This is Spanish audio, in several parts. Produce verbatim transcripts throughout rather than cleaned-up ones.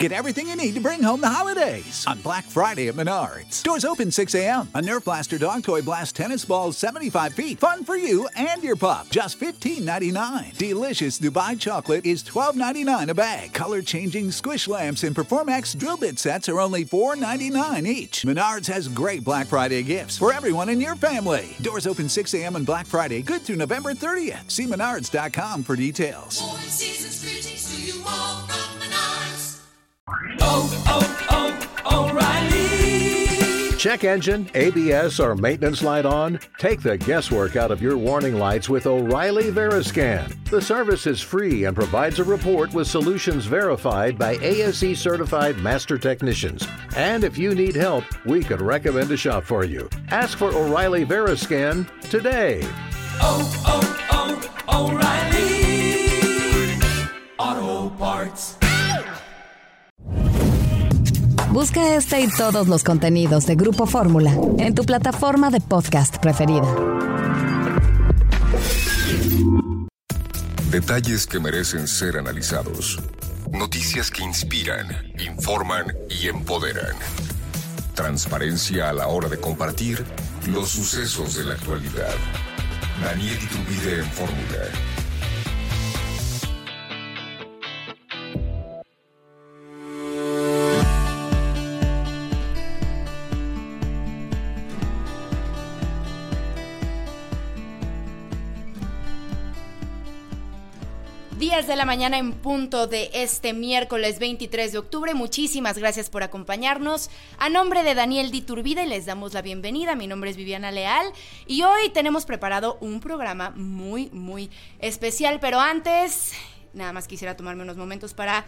Get everything you need to bring home the holidays on Black Friday at Menards. Stores open six a.m. A Nerf Blaster Dog Toy Blast Tennis Ball seventy-five feet. Fun for you and your pup. Just fifteen ninety-nine. Delicious Dubai chocolate is twelve ninety-nine a bag. Color-changing squish lamps and Performax drill bit sets are only four ninety-nine each. Menards has great Black Friday gifts for everyone in your family. Doors open six a.m. on Black Friday, good through November thirtieth. See menards dot com for details. More season's greetings to you all from Menards. Oh, oh, oh, O'Reilly. Check engine, A B S, or maintenance light on? Take the guesswork out of your warning lights with O'Reilly Veriscan. The service is free and provides a report with solutions verified by A S E certified master technicians. And if you need help, we could recommend a shop for you. Ask for O'Reilly Veriscan today. Oh, oh, oh, O'Reilly Auto Parts. Busca este y todos los contenidos de Grupo Fórmula en tu plataforma de podcast preferida. Detalles que merecen ser analizados. Noticias que inspiran, informan y empoderan. Transparencia a la hora de compartir los sucesos de la actualidad. Daniel Iturbide en Fórmula. diez de la mañana en punto de este miércoles veintitrés de octubre. Muchísimas gracias por acompañarnos. A nombre de Daniel Iturbide les damos la bienvenida. Mi nombre es Viviana Leal y hoy tenemos preparado un programa muy, muy especial. Pero antes, nada más quisiera tomarme unos momentos para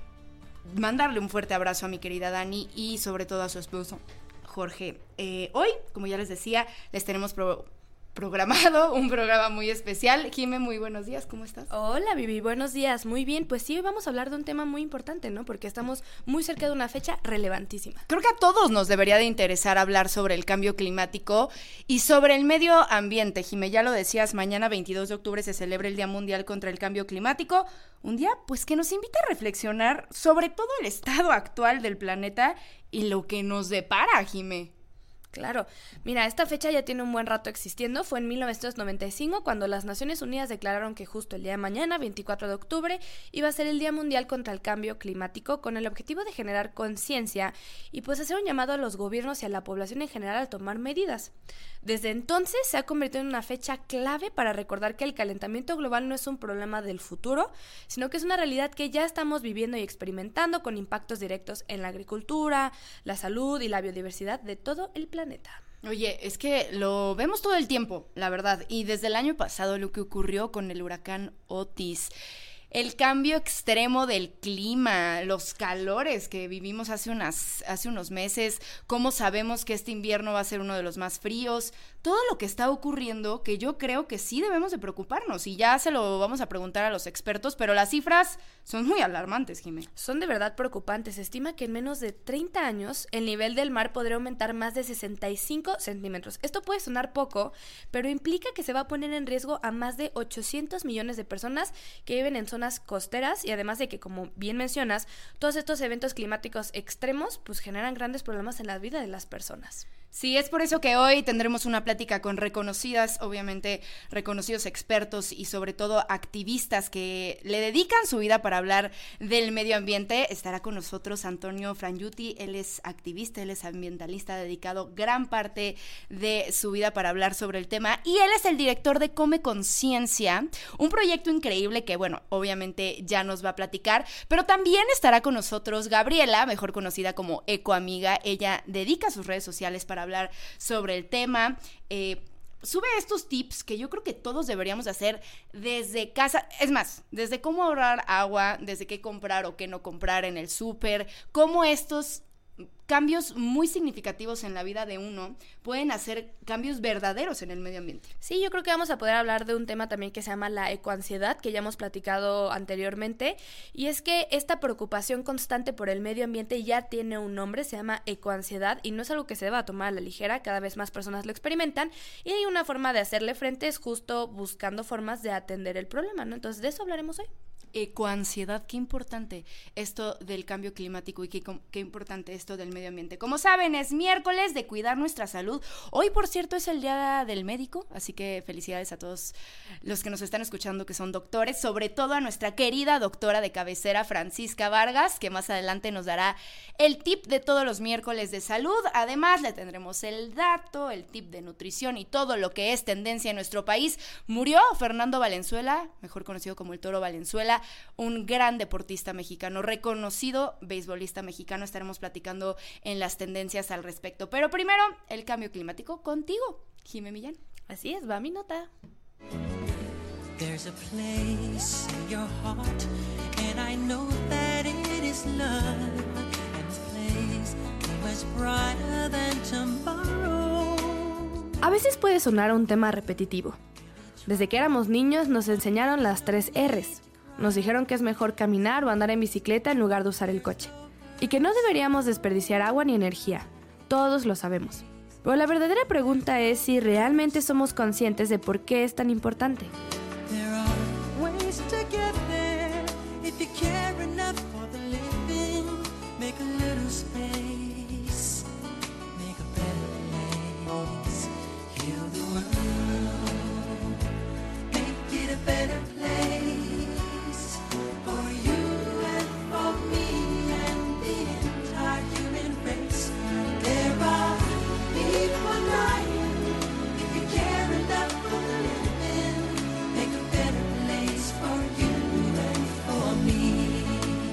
mandarle un fuerte abrazo a mi querida Dani y sobre todo a su esposo, Jorge. Eh, hoy, como ya les decía, les tenemos pro- programado un programa muy especial. Jimé, muy buenos días, ¿cómo estás? Hola Vivi, buenos días, muy bien. Pues sí, hoy vamos a hablar de un tema muy importante, ¿no? Porque estamos muy cerca de una fecha relevantísima. Creo que a todos nos debería de interesar hablar sobre el cambio climático y sobre el medio ambiente. Jimé, ya lo decías, mañana veintidós de octubre se celebra el Día Mundial contra el Cambio Climático. Un día, pues, que nos invita a reflexionar sobre todo el estado actual del planeta y lo que nos depara, Jimé. Claro, mira, esta fecha ya tiene un buen rato existiendo. Fue en mil novecientos noventa y cinco cuando las Naciones Unidas declararon que justo el día de mañana, veinticuatro de octubre, iba a ser el Día Mundial contra el Cambio Climático, con el objetivo de generar conciencia y pues hacer un llamado a los gobiernos y a la población en general a tomar medidas. Desde entonces se ha convertido en una fecha clave para recordar que el calentamiento global no es un problema del futuro, sino que es una realidad que ya estamos viviendo y experimentando con impactos directos en la agricultura, la salud y la biodiversidad de todo el planeta. Oye, es que lo vemos todo el tiempo, la verdad, y desde el año pasado lo que ocurrió con el huracán Otis, el cambio extremo del clima, los calores que vivimos hace unas, hace unos meses, cómo sabemos que este invierno va a ser uno de los más fríos, todo lo que está ocurriendo, que yo creo que sí debemos de preocuparnos, y ya se lo vamos a preguntar a los expertos, pero las cifras son muy alarmantes, Jimé. Son de verdad preocupantes. Se estima que en menos de treinta años el nivel del mar podría aumentar más de sesenta y cinco centímetros. Esto puede sonar poco, pero implica que se va a poner en riesgo a más de ochocientos millones de personas que viven en zonas costeras, y además de que, como bien mencionas, todos estos eventos climáticos extremos pues generan grandes problemas en la vida de las personas. Sí, es por eso que hoy tendremos una plática con reconocidas, obviamente reconocidos expertos y sobre todo activistas que le dedican su vida para hablar del medio ambiente. Estará con nosotros Antonio Frangiuti, él es activista, él es ambientalista, dedicado gran parte de su vida para hablar sobre el tema, y él es el director de Come Conciencia, un proyecto increíble que, bueno, obviamente ya nos va a platicar, pero también estará con nosotros Gabriela, mejor conocida como Ecoamiga. Ella dedica sus redes sociales para hablar sobre el tema, eh, sube estos tips que yo creo que todos deberíamos hacer desde casa, es más, desde cómo ahorrar agua, desde qué comprar o qué no comprar en el súper, cómo estos cambios muy significativos en la vida de uno pueden hacer cambios verdaderos en el medio ambiente. Sí, yo creo que vamos a poder hablar de un tema también que se llama la ecoansiedad, que ya hemos platicado anteriormente, y es que esta preocupación constante por el medio ambiente ya tiene un nombre, se llama ecoansiedad, y no es algo que se deba tomar a la ligera, cada vez más personas lo experimentan, y hay una forma de hacerle frente, es justo buscando formas de atender el problema, ¿no? Entonces de eso hablaremos hoy. ecoansiedad. Qué importante esto del cambio climático y qué, qué importante esto del medio ambiente. Como saben, es miércoles de cuidar nuestra salud. Hoy, por cierto, es el día del médico, así que felicidades a todos los que nos están escuchando que son doctores, sobre todo a nuestra querida doctora de cabecera, Francisca Vargas, que más adelante nos dará el tip de todos los miércoles de salud. Además, le tendremos el dato, el tip de nutrición y todo lo que es tendencia en nuestro país. Murió Fernando Valenzuela, mejor conocido como el Toro Valenzuela, un gran deportista mexicano, reconocido beisbolista mexicano. Estaremos platicando en las tendencias al respecto. Pero primero, el cambio climático contigo, Jimé Millán. Así es, va mi nota. There's a place in your heart, and I know that it is love, and this place is brighter than tomorrow. A veces puede sonar un tema repetitivo. Desde que éramos niños nos enseñaron las tres R's. Nos dijeron que es mejor caminar o andar en bicicleta en lugar de usar el coche. Y que no deberíamos desperdiciar agua ni energía. Todos lo sabemos. Pero la verdadera pregunta es si realmente somos conscientes de por qué es tan importante. There are ways to get there if you care enough for the living. Make a little space, make a better place. Heal the world, make it a better place for you and for me and the entire human race. There are people dying if you care enough for the living. Make a better place for you and for me.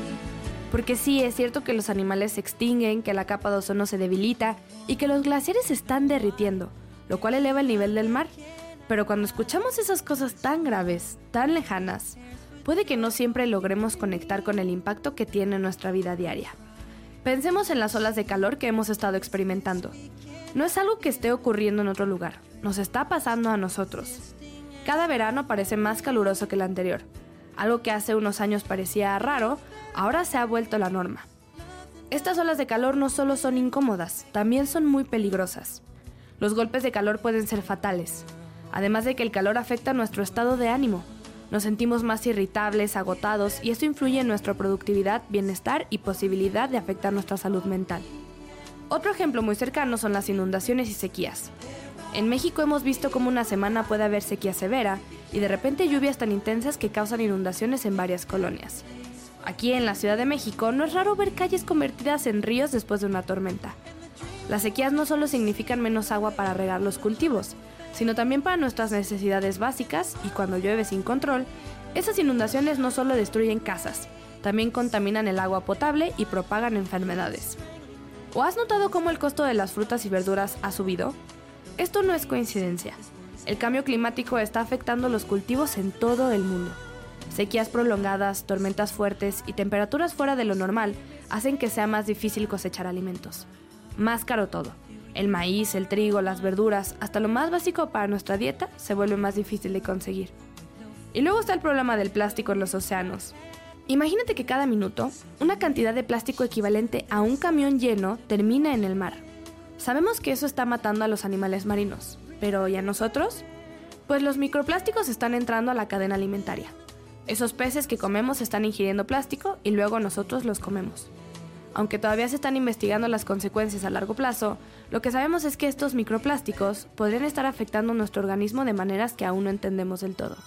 Porque sí, es cierto que los animales se extinguen, que la capa de ozono se debilita y que los glaciares se están derritiendo, lo cual eleva el nivel del mar. Pero cuando escuchamos esas cosas tan graves, tan lejanas, puede que no siempre logremos conectar con el impacto que tiene en nuestra vida diaria. Pensemos en las olas de calor que hemos estado experimentando. No es algo que esté ocurriendo en otro lugar, nos está pasando a nosotros. Cada verano parece más caluroso que el anterior. Algo que hace unos años parecía raro, ahora se ha vuelto la norma. Estas olas de calor no solo son incómodas, también son muy peligrosas. Los golpes de calor pueden ser fatales, además de que el calor afecta nuestro estado de ánimo. Nos sentimos más irritables, agotados, y esto influye en nuestra productividad, bienestar y posibilidad de afectar nuestra salud mental. Otro ejemplo muy cercano son las inundaciones y sequías. En México hemos visto cómo una semana puede haber sequía severa y de repente lluvias tan intensas que causan inundaciones en varias colonias. Aquí en la Ciudad de México no es raro ver calles convertidas en ríos después de una tormenta. Las sequías no solo significan menos agua para regar los cultivos, sino también para nuestras necesidades básicas, y cuando llueve sin control, esas inundaciones no solo destruyen casas, también contaminan el agua potable y propagan enfermedades. ¿O has notado cómo el costo de las frutas y verduras ha subido? Esto no es coincidencia. El cambio climático está afectando los cultivos en todo el mundo. Sequías prolongadas, tormentas fuertes y temperaturas fuera de lo normal hacen que sea más difícil cosechar alimentos. Más caro todo. El maíz, el trigo, las verduras, hasta lo más básico para nuestra dieta, se vuelve más difícil de conseguir. Y luego está el problema del plástico en los océanos. Imagínate que cada minuto, una cantidad de plástico equivalente a un camión lleno termina en el mar. Sabemos que eso está matando a los animales marinos, pero ¿y a nosotros? Pues los microplásticos están entrando a la cadena alimentaria. Esos peces que comemos están ingiriendo plástico y luego nosotros los comemos. Aunque todavía se están investigando las consecuencias a largo plazo, lo que sabemos es que estos microplásticos podrían estar afectando nuestro organismo de maneras que aún no entendemos del todo.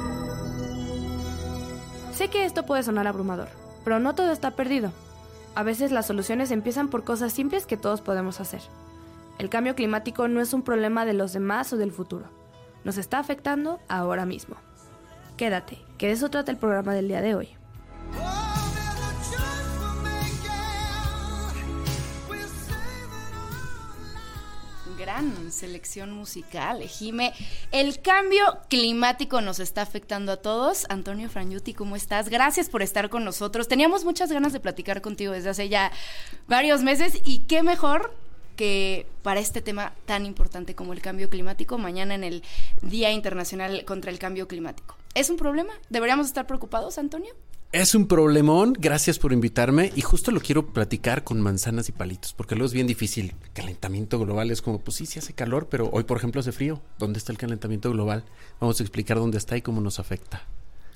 Sé que esto puede sonar abrumador, pero no todo está perdido. A veces las soluciones empiezan por cosas simples que todos podemos hacer. El cambio climático no es un problema de los demás o del futuro. Nos está afectando ahora mismo. Quédate, que de eso trata el programa del día de hoy. Gran selección musical, Jime. El cambio climático nos está afectando a todos. Antonio Frangiuti, ¿cómo estás? Gracias por estar con nosotros. Teníamos muchas ganas de platicar contigo desde hace ya varios meses, y qué mejor que para este tema tan importante como el cambio climático, mañana en el Día Internacional contra el Cambio Climático. ¿Es un problema? ¿Deberíamos estar preocupados, Antonio? Es un problemón, gracias por invitarme, y justo lo quiero platicar con manzanas y palitos, porque luego es bien difícil. Calentamiento global es como, pues sí, sí hace calor, pero hoy, por ejemplo, hace frío. ¿Dónde está el calentamiento global? Vamos a explicar dónde está y cómo nos afecta.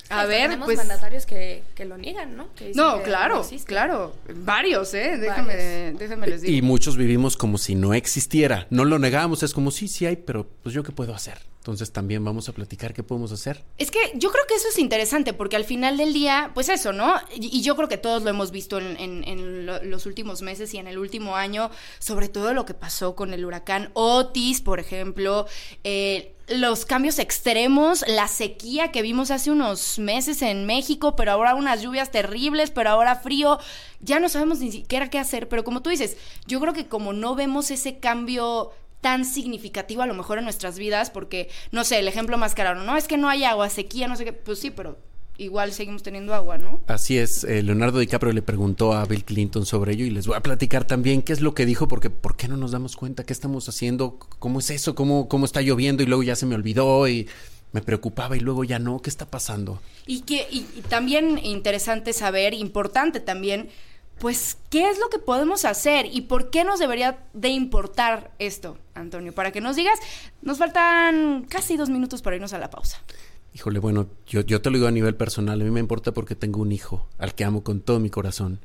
A Hasta ver, tenemos pues... mandatarios que, que lo niegan, ¿no? Que dicen No, que claro, no existe. claro. Varios, ¿eh? Déjame, Varios. déjame les digo. Y muchos vivimos como si no existiera. No lo negamos, es como sí, sí hay, pero pues yo qué puedo hacer. Entonces también vamos a platicar qué podemos hacer. Es que yo creo que eso es interesante porque al final del día, pues eso, ¿no? Y, y yo creo que todos lo hemos visto en, en, en lo, los últimos meses y en el último año, sobre todo lo que pasó con el huracán Otis, por ejemplo, eh, los cambios extremos, la sequía que vimos hace unos meses en México, pero ahora unas lluvias terribles, pero ahora frío, ya no sabemos ni siquiera qué hacer, pero como tú dices, yo creo que como no vemos ese cambio tan significativo a lo mejor en nuestras vidas, porque, no sé, el ejemplo más claro, no, es que no hay agua, sequía, no sé qué, pues sí, pero igual seguimos teniendo agua, ¿no? Así es, eh, Leonardo DiCaprio le preguntó a Bill Clinton sobre ello y les voy a platicar también qué es lo que dijo, porque ¿por qué no nos damos cuenta? ¿Qué estamos haciendo? ¿Cómo es eso? ¿Cómo, cómo está lloviendo? Y luego ya se me olvidó y me preocupaba y luego ya no, ¿qué está pasando? Y que y, y también interesante saber, importante también, pues, ¿qué es lo que podemos hacer? ¿Y por qué nos debería de importar esto, Antonio? Para que nos digas, nos faltan casi dos minutos para irnos a la pausa. Híjole, bueno, yo, yo te lo digo a nivel personal, a mí me importa porque tengo un hijo al que amo con todo mi corazón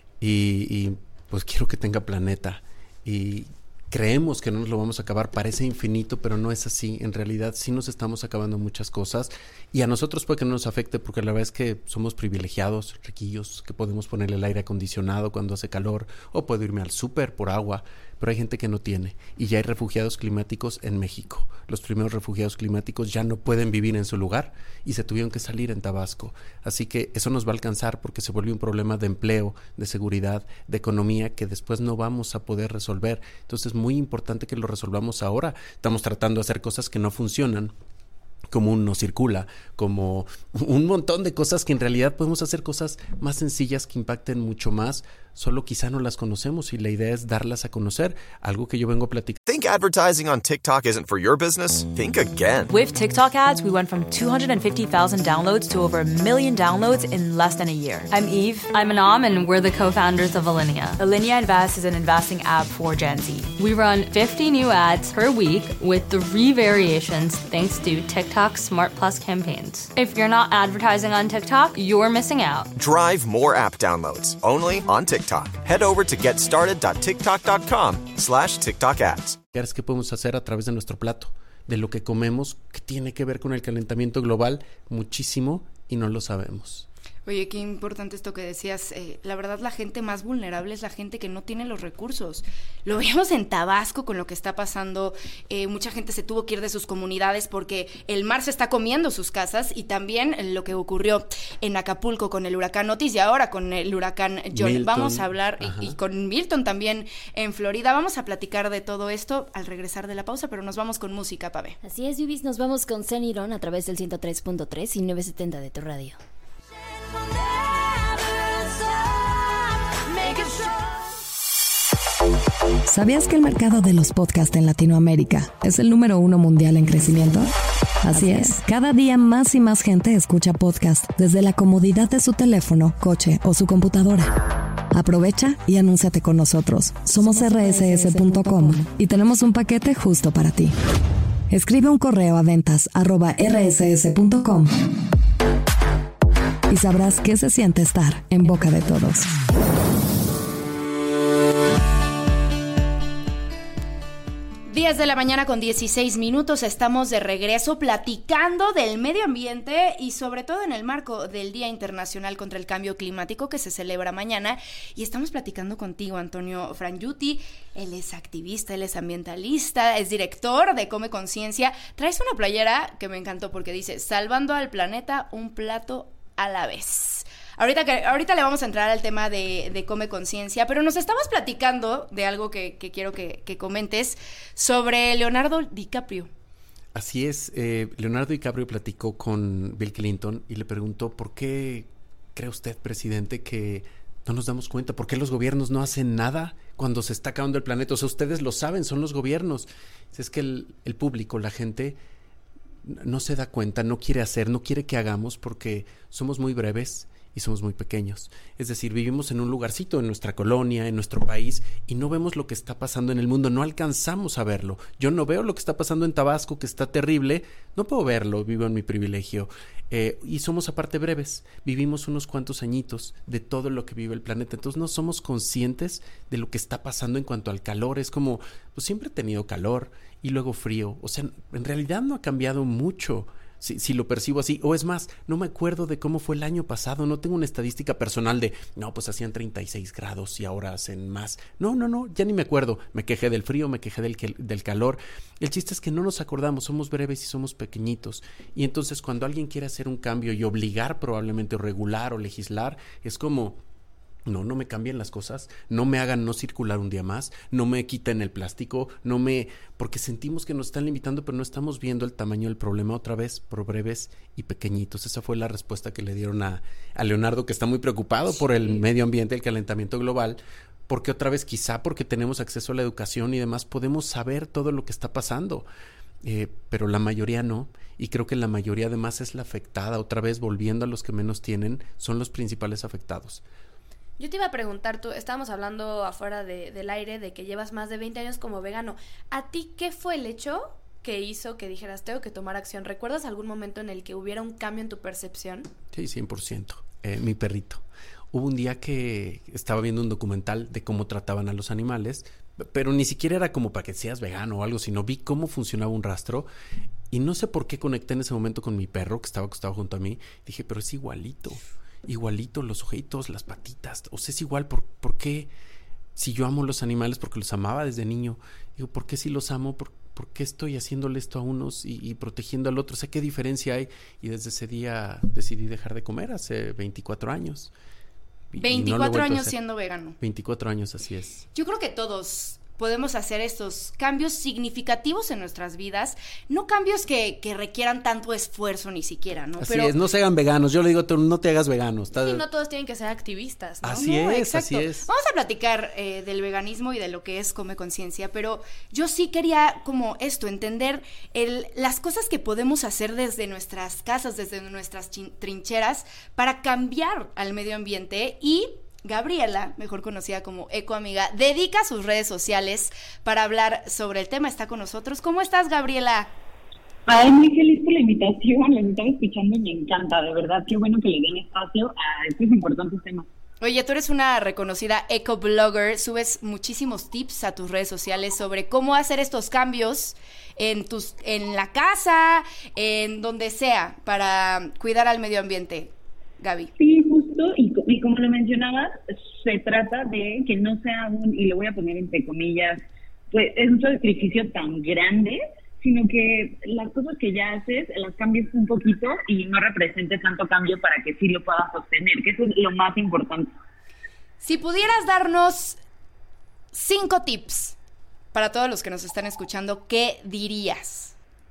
y, y pues quiero que tenga planeta y creemos que no nos lo vamos a acabar, parece infinito, pero no es así, en realidad sí nos estamos acabando muchas cosas y a nosotros puede que no nos afecte porque la verdad es que somos privilegiados, riquillos, que podemos ponerle el aire acondicionado cuando hace calor o puedo irme al súper por agua, pero hay gente que no tiene y ya hay refugiados climáticos en México. Los primeros refugiados climáticos ya no pueden vivir en su lugar y se tuvieron que salir en Tabasco. Así que eso nos va a alcanzar porque se vuelve un problema de empleo, de seguridad, de economía que después no vamos a poder resolver. Entonces es muy importante que lo resolvamos ahora. Estamos tratando de hacer cosas que no funcionan, como un no circula, como un montón de cosas que en realidad podemos hacer cosas más sencillas que impacten mucho más, solo quizá no las conocemos y la idea es darlas a conocer, algo que yo vengo a platicar. Think advertising on TikTok isn't for your business? Think again. With TikTok ads, we went from two hundred fifty thousand downloads to over a million downloads in less than a year. I'm Eve. I'm Anam, and we're the co-founders of Alinea. Alinea Invest is an investing app for Gen Z. We run fifty new ads per week with three variations thanks to TikTok's Smart Plus campaigns. If you're not advertising on TikTok, you're missing out. Drive more app downloads only on TikTok. Head over to getstarted.tiktok.com slash TikTok ads. ¿Qué podemos hacer a través de nuestro plato? De lo que comemos, que tiene que ver con el calentamiento global, muchísimo, y no lo sabemos. Oye, qué importante esto que decías. Eh, la verdad, la gente más vulnerable es la gente que no tiene los recursos. Lo vemos en Tabasco con lo que está pasando. Eh, mucha gente se tuvo que ir de sus comunidades porque el mar se está comiendo sus casas y también lo que ocurrió en Acapulco con el huracán Otis y ahora con el huracán John. Milton. Vamos a hablar, y, y con Milton también en Florida. Vamos a platicar de todo esto al regresar de la pausa, pero nos vamos con música, Pabe. Así es, Yubis, nos vamos con Zen Iron a través del ciento tres punto tres y novecientos setenta de tu radio. ¿Sabías que el mercado de los podcasts en Latinoamérica es el número uno mundial en crecimiento? Así es, cada día más y más gente escucha podcast desde la comodidad de su teléfono, coche o su computadora. Aprovecha y anúnciate con nosotros. Somos erre ese ese punto com y tenemos un paquete justo para ti. Escribe un correo a ventas arroba erre ese ese punto com y sabrás qué se siente estar en boca de todos. diez de la mañana con dieciséis minutos, estamos de regreso platicando del medio ambiente y sobre todo en el marco del Día Internacional contra el Cambio Climático que se celebra mañana, y estamos platicando contigo, Antonio Frangiuti. Él es activista, él es ambientalista, es director de Come Conciencia. Traes una playera que me encantó porque dice: salvando al planeta un plato a la vez. Ahorita, que, ahorita le vamos a entrar al tema de, de Come Conciencia, pero nos estabas platicando de algo que, que quiero que, que comentes sobre Leonardo DiCaprio. Así es, eh, Leonardo DiCaprio platicó con Bill Clinton y le preguntó: ¿por qué cree usted, presidente, que no nos damos cuenta? ¿Por qué los gobiernos no hacen nada cuando se está acabando el planeta? O sea, ustedes lo saben, son los gobiernos. Es que el, el público, la gente, no se da cuenta, no quiere hacer, no quiere que hagamos porque somos muy breves y somos muy pequeños. Es decir, vivimos en un lugarcito, en nuestra colonia, en nuestro país, y no vemos lo que está pasando en el mundo, no alcanzamos a verlo. Yo no veo lo que está pasando en Tabasco, que está terrible, no puedo verlo, vivo en mi privilegio. Eh, y somos aparte breves, vivimos unos cuantos añitos de todo lo que vive el planeta, entonces no somos conscientes de lo que está pasando en cuanto al calor. Es como, pues siempre he tenido calor y luego frío, o sea, en realidad no ha cambiado mucho. Si, si lo percibo así, o es más, no me acuerdo de cómo fue el año pasado, no tengo una estadística personal de, no, pues hacían treinta y seis grados y ahora hacen más. No, no, no, ya ni me acuerdo. Me quejé del frío, me quejé del, del calor. El chiste es que no nos acordamos, somos breves y somos pequeñitos. Y entonces cuando alguien quiere hacer un cambio y obligar probablemente o regular o legislar, es como... No, no me cambien las cosas, no me hagan no circular un día más, no me quiten el plástico, no me... Porque sentimos que nos están limitando, pero no estamos viendo el tamaño del problema otra vez, por breves y pequeñitos. Esa fue la respuesta que le dieron a, a Leonardo, que está muy preocupado sí. por el medio ambiente, el calentamiento global, porque otra vez, quizá porque tenemos acceso a la educación y demás, podemos saber todo lo que está pasando. Eh, pero la mayoría no, y creo que la mayoría además es la afectada. Otra vez, volviendo a los que menos tienen, son los principales afectados. Yo te iba a preguntar, tú, estábamos hablando afuera de, del aire de que llevas más de veinte años como vegano. ¿A ti qué fue el hecho que hizo que dijeras, tengo que tomar acción? ¿Recuerdas algún momento en el que hubiera un cambio en tu percepción? Sí, cien por ciento. Eh, mi perrito. Hubo un día que estaba viendo un documental de cómo trataban a los animales, pero ni siquiera era como para que seas vegano o algo, sino vi cómo funcionaba un rastro y no sé por qué conecté en ese momento con mi perro que estaba acostado junto a mí. Dije, pero es igualito. Igualito, los ojitos, las patitas, o sea, es igual. ¿por, ¿por qué? Si yo amo los animales porque los amaba desde niño, digo, ¿por qué si los amo? ¿Por, por qué estoy haciéndole esto a unos y, y protegiendo al otro? O sea, ¿qué diferencia hay? Y desde ese día decidí dejar de comer, hace veinticuatro años. Y, veinticuatro y no años siendo vegano. veinticuatro años, así es. Yo creo que todos podemos hacer estos cambios significativos en nuestras vidas, no cambios que, que requieran tanto esfuerzo ni siquiera, ¿no? Así Pero, es, no se hagan veganos. Yo le digo, tú no te hagas veganos. Sí, no todos tienen que ser activistas, ¿no? Así no, es, exacto. así es. Vamos a platicar eh, del veganismo y de lo que es Come Conciencia, pero yo sí quería como esto, entender el, las cosas que podemos hacer desde nuestras casas, desde nuestras chin- trincheras, para cambiar al medio ambiente. Y Gabriela, mejor conocida como Ecoamiga, dedica sus redes sociales para hablar sobre el tema. Está con nosotros. ¿Cómo estás, Gabriela? Ay, muy feliz por la invitación, la estaba escuchando y me encanta, de verdad, qué bueno que le den espacio a estos importantes temas. Oye, tú eres una reconocida eco-blogger, subes muchísimos tips a tus redes sociales sobre cómo hacer estos cambios en tus, en la casa, en donde sea, para cuidar al medio ambiente. Gaby. Sí, justo, y, y como lo mencionabas, se trata de que no sea un, y lo voy a poner entre comillas, pues es un sacrificio tan grande, sino que las cosas que ya haces las cambies un poquito y no represente tanto cambio para que sí lo puedas sostener, que eso es lo más importante. Si pudieras darnos cinco tips para todos los que nos están escuchando, ¿qué dirías?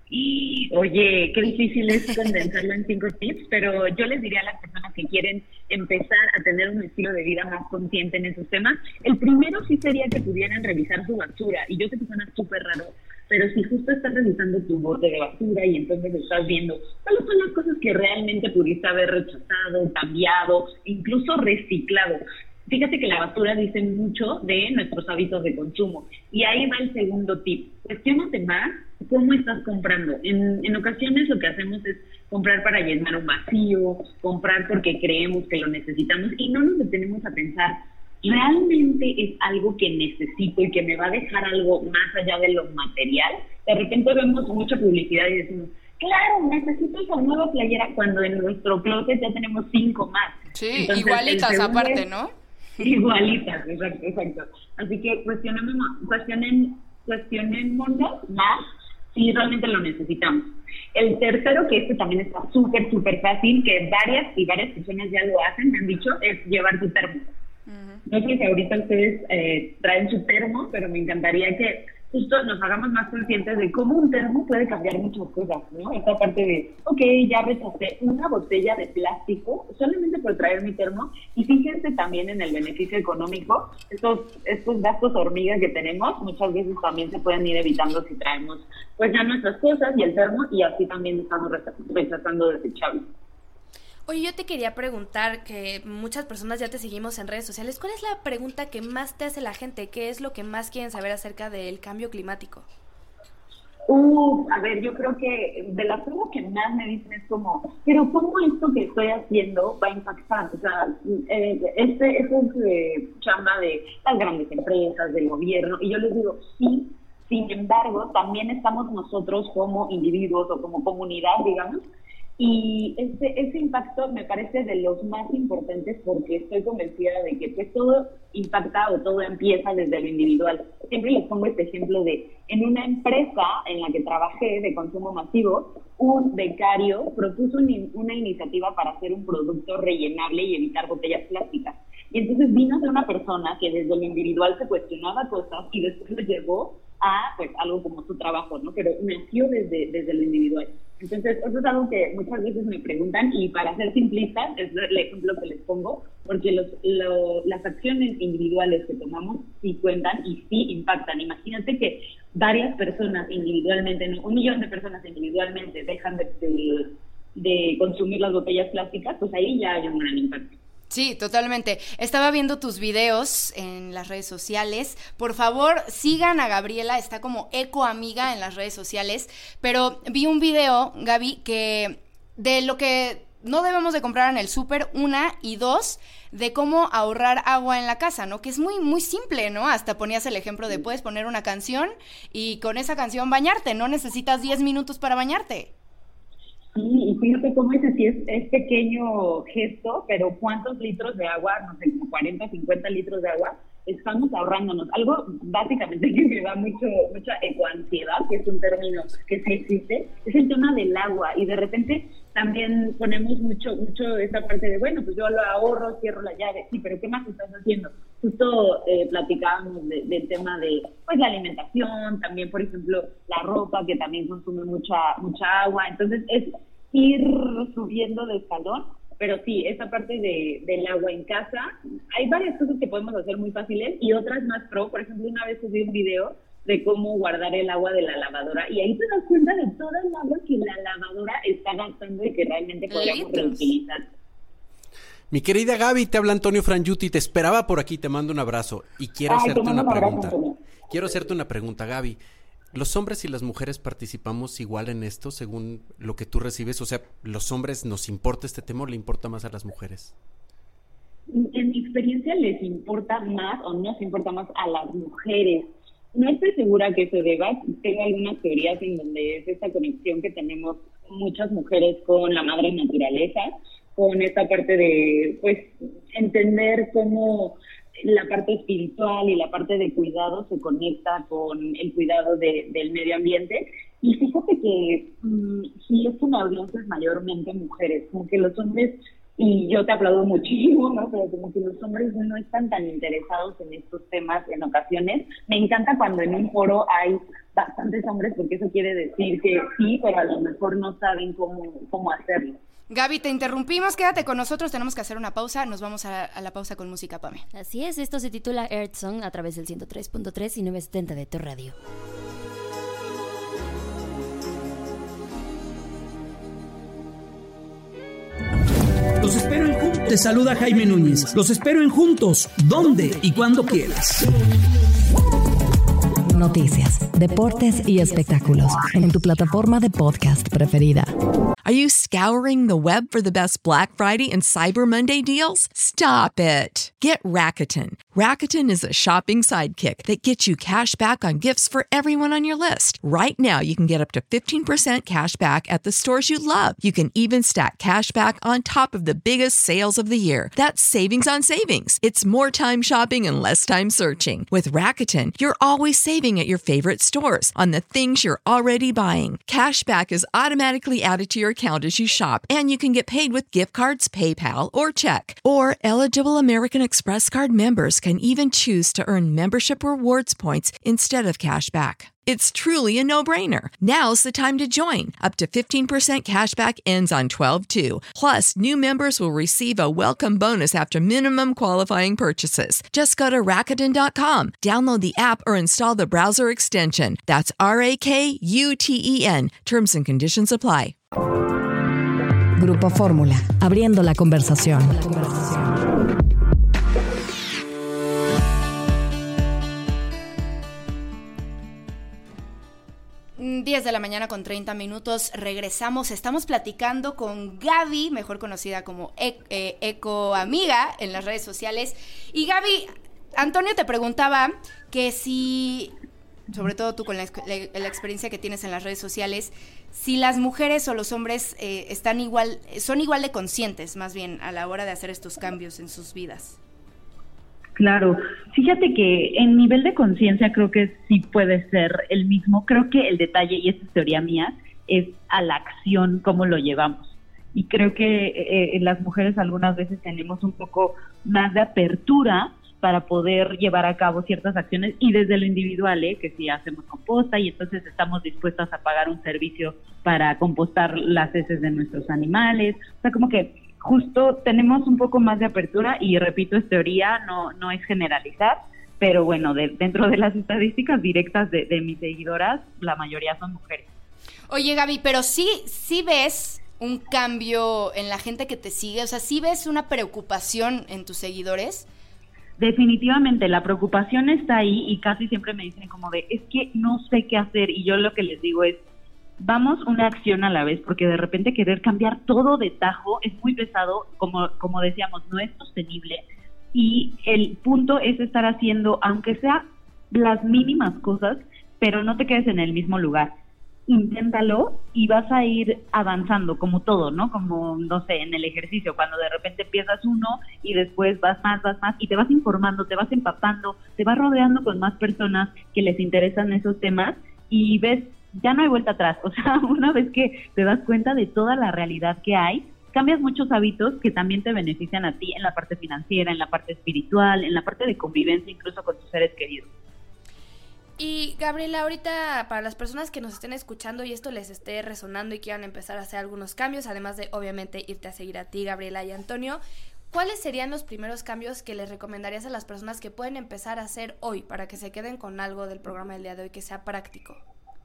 Y, oye, qué difícil es condensarlo en cinco tips, pero yo les diría a las personas que quieren empezar a tener un estilo de vida más consciente en esos temas, el primero sí sería que pudieran revisar su basura, y yo sé que suena súper raro, pero si justo estás revisando tu bote de basura y entonces estás viendo cuáles son las cosas que realmente pudiste haber rechazado, cambiado, incluso reciclado. Fíjate que la basura dice mucho de nuestros hábitos de consumo. Y ahí va el segundo tip. Cuestiónate más cómo estás comprando. En, en ocasiones lo que hacemos es comprar para llenar un vacío, comprar porque creemos que lo necesitamos y no nos detenemos a pensar, ¿realmente es algo que necesito y que me va a dejar algo más allá de lo material? De repente vemos mucha publicidad y decimos, claro, necesito esa nueva playera, cuando en nuestro closet ya tenemos cinco más. Sí, entonces, igualitas aparte, ¿no? Igualitas, exacto, exacto. Así que cuestionemos, cuestionen, cuestionémonos más si realmente lo necesitamos. El tercero, que este también está súper, súper fácil, que varias y varias personas ya lo hacen, me han dicho, es llevar tu termo. Uh-huh. No sé si ahorita ustedes eh, traen su termo, pero me encantaría que justo nos hagamos más conscientes de cómo un termo puede cambiar muchas cosas, ¿no? Esta parte de, ok, ya rechacé una botella de plástico solamente por traer mi termo, y fíjense también en el beneficio económico, estos, estos gastos hormigas que tenemos, muchas veces también se pueden ir evitando si traemos pues ya nuestras cosas y el termo, y así también estamos rechazando desechables. Oye, yo te quería preguntar, que muchas personas ya te seguimos en redes sociales, ¿cuál es la pregunta que más te hace la gente? ¿Qué es lo que más quieren saber acerca del cambio climático? Uh, a ver, yo creo que de las cosas que más me dicen es como, pero ¿cómo esto que estoy haciendo va a impactar? O sea, eh, este, este es eh, chamba de las grandes empresas, del gobierno, y yo les digo, sí, sin embargo, también estamos nosotros como individuos o como comunidad, digamos, y ese, ese impacto me parece de los más importantes porque estoy convencida de que pues todo impacta o todo empieza desde lo individual. Siempre les pongo este ejemplo de, en una empresa en la que trabajé de consumo masivo, un becario propuso un, una iniciativa para hacer un producto rellenable y evitar botellas plásticas. Y entonces vino de una persona que desde lo individual se cuestionaba cosas y después lo llevó a pues algo como su trabajo, ¿no? Pero nació desde, desde lo individual. Entonces, eso es algo que muchas veces me preguntan, y para ser simplistas, es el ejemplo que les pongo, porque los, lo, las acciones individuales que tomamos sí cuentan y sí impactan. Imagínate que varias personas individualmente, ¿no? un millón de personas individualmente dejan de, de, de consumir las botellas plásticas, pues ahí ya hay un gran impacto. Sí, totalmente. Estaba viendo tus videos en las redes sociales. Por favor, sigan a Gabriela, está como ecoamiga en las redes sociales. Pero vi un video, Gaby, que de lo que no debemos de comprar en el súper, una, y dos, de cómo ahorrar agua en la casa, ¿no? Que es muy, muy simple, ¿no? Hasta ponías el ejemplo de puedes poner una canción y con esa canción bañarte, no necesitas diez minutos para bañarte. Sí, y fíjate cómo ese sí es, es pequeño gesto, pero cuántos litros de agua, no sé, como cuarenta, cincuenta litros de agua, estamos ahorrándonos. Algo básicamente que me da mucho mucha ecoansiedad, que es un término que sí existe, es el tema del agua. Y de repente también ponemos mucho mucho esa parte de, bueno, pues yo lo ahorro, cierro la llave. Sí, pero ¿qué más estás haciendo? Justo eh, platicábamos de, del tema de pues la alimentación, también, por ejemplo, la ropa, que también consume mucha mucha agua. Entonces es ir subiendo de escalón. Pero sí, esa parte de, del agua en casa, hay varias cosas que podemos hacer muy fáciles y otras más pro. Por ejemplo, una vez subí un video de cómo guardar el agua de la lavadora y ahí te das cuenta de toda el agua que la lavadora está gastando y que realmente podríamos reutilizar. Mi querida Gaby, te habla Antonio Frangiuti, te esperaba por aquí, te mando un abrazo y quiero Ay, hacerte una un abrazo, pregunta. Antonio. Quiero hacerte una pregunta, Gaby. ¿Los hombres y las mujeres participamos igual en esto según lo que tú recibes? O sea, ¿los hombres nos importa este tema o le importa más a las mujeres? En mi experiencia les importa más o nos importa más a las mujeres. No estoy segura que se deba. Tengo algunas teorías en donde es esta conexión que tenemos muchas mujeres con la madre naturaleza, con esta parte de, pues, entender cómo la parte espiritual y la parte de cuidado se conecta con el cuidado de, del medio ambiente. Y fíjate que mmm, sí es una audiencia mayormente mujeres, como que los hombres, y yo te aplaudo muchísimo, ¿no? Pero como que los hombres no están tan interesados en estos temas en ocasiones. Me encanta cuando en un foro hay bastantes hombres, porque eso quiere decir que sí, pero a lo mejor no saben cómo, cómo hacerlo. Gaby, te interrumpimos, quédate con nosotros, tenemos que hacer una pausa, nos vamos a, a la pausa con música, Pame. Así es, esto se titula Earth Song a través del ciento tres punto tres y novecientos setenta de tu radio. Los espero en Juntos. Te saluda Jaime Núñez. Los espero en Juntos, donde y cuando quieras. Noticias, deportes y espectáculos en tu plataforma de podcast preferida. Are you scouring the web for the best Black Friday and Cyber Monday deals? Stop it. Get Rakuten. Rakuten is a shopping sidekick that gets you cash back on gifts for everyone on your list. Right now, you can get up to fifteen percent cash back at the stores you love. You can even stack cash back on top of the biggest sales of the year. That's savings on savings. It's more time shopping and less time searching. With Rakuten, you're always saving at your favorite stores on the things you're already buying. Cash back is automatically added to your account as you shop, and you can get paid with gift cards, PayPal, or check. Or eligible American Express card members can even choose to earn membership rewards points instead of cash back. It's truly a no-brainer. Now's the time to join. Up to fifteen percent cash back ends on twelve two. Plus, new members will receive a welcome bonus after minimum qualifying purchases. Just go to Rakuten dot com, download the app, or install the browser extension. That's R A K U T E N. Terms and conditions apply. Grupo Fórmula, abriendo la conversación. diez de la mañana con treinta minutos, regresamos, estamos platicando con Gaby, mejor conocida como e- eh, Eco Amiga en las redes sociales. Y Gaby, Antonio te preguntaba que si, sobre todo tú con la, la, la experiencia que tienes en las redes sociales, si las mujeres o los hombres eh, están igual, son igual de conscientes, más bien, a la hora de hacer estos cambios en sus vidas. Claro, fíjate que en nivel de conciencia creo que sí puede ser el mismo. Creo que el detalle, y esta es teoría mía, es a la acción, cómo lo llevamos. Y creo que eh, las mujeres algunas veces tenemos un poco más de apertura para poder llevar a cabo ciertas acciones, y desde lo individual, ¿eh? Que si hacemos composta y entonces estamos dispuestas a pagar un servicio para compostar las heces de nuestros animales. O sea, como que justo tenemos un poco más de apertura, y repito, es teoría, no no es generalizar, pero bueno, de, dentro de las estadísticas directas de, de mis seguidoras, la mayoría son mujeres. Oye, Gaby, pero sí, sí ves un cambio en la gente que te sigue, o sea, sí ves una preocupación en tus seguidores. Definitivamente, la preocupación está ahí, y casi siempre me dicen como de, es que no sé qué hacer, y yo lo que les digo es, vamos una acción a la vez, porque de repente querer cambiar todo de tajo es muy pesado, como, como decíamos, no es sostenible, y el punto es estar haciendo, aunque sea las mínimas cosas, pero no te quedes en el mismo lugar. Inténtalo y vas a ir avanzando, como todo, ¿no? Como, no sé, en el ejercicio, cuando de repente empiezas uno y después vas más, vas más, y te vas informando, te vas empapando, te vas rodeando con más personas que les interesan esos temas, y ves, ya no hay vuelta atrás. O sea, una vez que te das cuenta de toda la realidad que hay, cambias muchos hábitos que también te benefician a ti en la parte financiera, en la parte espiritual, en la parte de convivencia, incluso con tus seres queridos. Y Gabriela, ahorita para las personas que nos estén escuchando y esto les esté resonando y quieran empezar a hacer algunos cambios, además de obviamente irte a seguir a ti, Gabriela y Antonio, ¿cuáles serían los primeros cambios que les recomendarías a las personas que pueden empezar a hacer hoy para que se queden con algo del programa del día de hoy que sea práctico?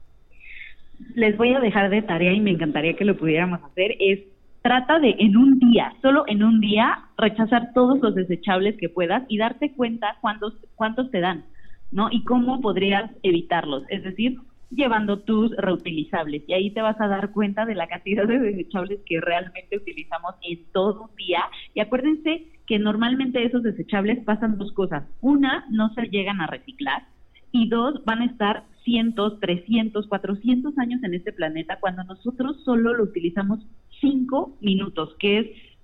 Les voy a dejar de tarea, y me encantaría que lo pudiéramos hacer, es trata de en un día, solo en un día, rechazar todos los desechables que puedas y darte cuenta cuántos, cuántos te dan, ¿no? Y cómo podrías evitarlos, es decir, llevando tus reutilizables, y ahí te vas a dar cuenta de la cantidad de desechables que realmente utilizamos en todo un día. Y acuérdense que normalmente esos desechables pasan dos cosas: una, no se llegan a reciclar, y dos, van a estar cientos, trescientos, cuatrocientos años en este planeta, cuando nosotros solo lo utilizamos cinco minutos, que es,